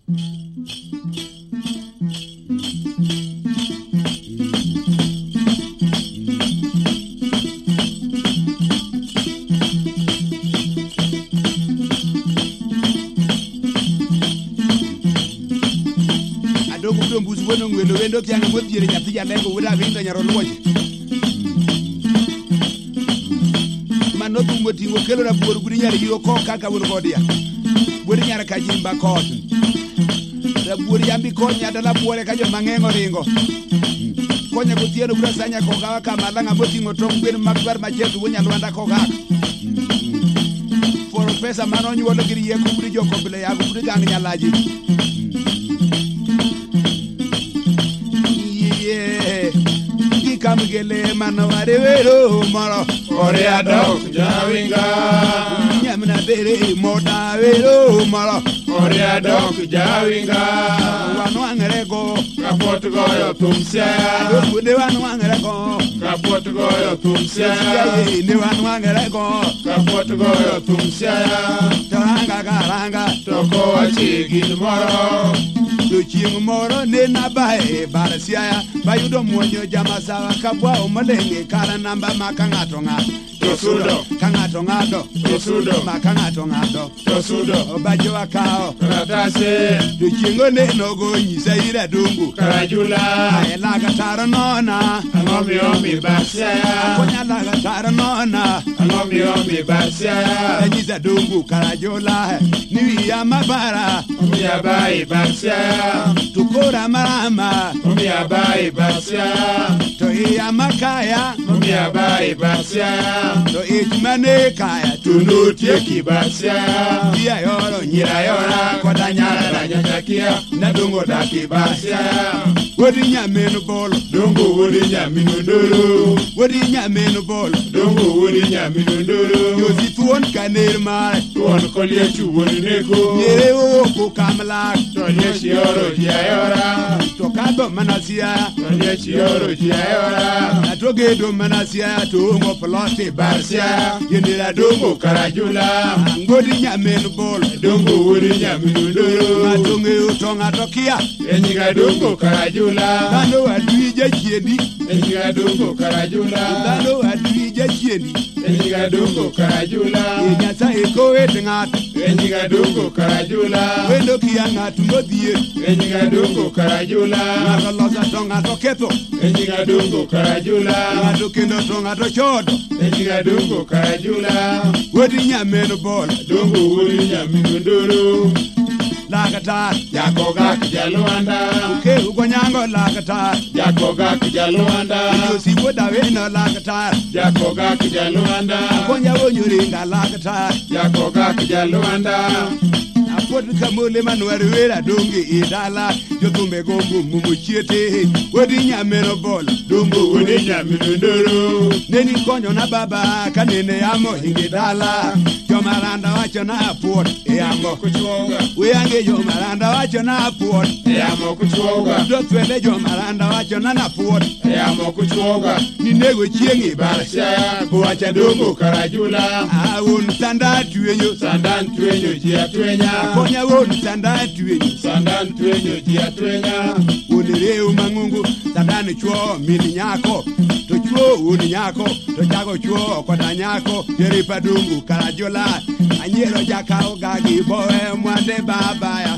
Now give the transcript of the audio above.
Mbuzi wono ngwelo wendo kyanga modhiere nyathi jalengo wuda vinda nyaro luoche mano tumo tingo kelo na buor gudi nyari yo ko kaka wono godia buri nyara ka jimba kot da buri yambi konya dala buore ka jo mangengo ringo konya gotieno bura sanya ko ga kama langa motingo tong gwen magbar machetu wonya lwanda ko ga for pesa mano nyuolo giri ye kubri jo ko bile ya kubri gang nyalaji Kamgele manaware wero moro ore adok jawinga nyamna bere moda wero moro ore adok jawinga wanwangere go kapot goyo tumsia de wanwangere go kapot goyo tumsia de wanwangere go kapot goyo tumsia taranga garanga toko achigi moro chieng moro ne na bae barsia bayudo muonyo jamasawa kabwa omalenge kala namba makangato ngato tosudo kangato ngato tosudo makangato ngato tosudo obajo akao karatase chiengo ne nogo nyisa ira dungu karajula elaga taro nona angomi omi barsia konya laga taro nona angomi omi barsia nyisa dungu karajula ni ya mabara ya bai barsia tukora marama ya bai barsia to ya makaya ya bai barsia to itmane kaya tunu tieki barsia ya yoro nyira yora kodanyara ranyakia na dungo daki barsia wodi nyamenu bolo dungo wodi nyaminu ndoro wodi nyamenu bolo dungo wodi nyaminu ndoro yosi tuon kaner mare tuon kolie chuwoni neko nyere o ko kamla to nyeshi yoro yora to kado manasia to nyeshi yoro yora na to gedo manasia to ngo plote barsia yendira dungo karajula ngodi nyamenu bolo dungo wodi nyaminu ndoro matonge utonga tokia enyiga dungo karajula dano adwije chiendi enyiga dungo karajula dano adwije chiendi enyiga dungo karajula nyasa ekowet ngat enyiga dungo karajula wendo kia ngat modhier enyiga dungo karajula ngato losa to ngato ketho enyiga dungo karajula ngato kendo to ngato chodo enyiga dungo karajula wodi nyamenu bolo dungo wodi nyaminu ndoro lakatar jakoga kijalwanda ke ugonyango lakatar jakoga kijalwanda yosi woda weno lakatar jakoga kijalwanda konya wonyoringa lakatar jakoga kijalwanda apod kamole manwar wera donge idala jotumbe gombu mumuchiete wodi nyameno bol dungo wodi nyaminu ndoro neni konyo na baba kanene yamo ingidala jomaranda wacho na apuot yamo kuchwoga weange jomaranda wacho na apuot yamo kuchwoga dotwende jomaranda wacho na apuot yamo kuchwoga ninego chiengi barsia kuwacha dungo karajula awon sanda sandan twenyo ji atwenya konya won sanda twenyo sandan twenyo ji atwenya unireu mangungu sandan chwo min nyako to chwo un nyako to jago chwo koda nyako yeri padungu karajula anyero jakao gagi boe mwande baba ya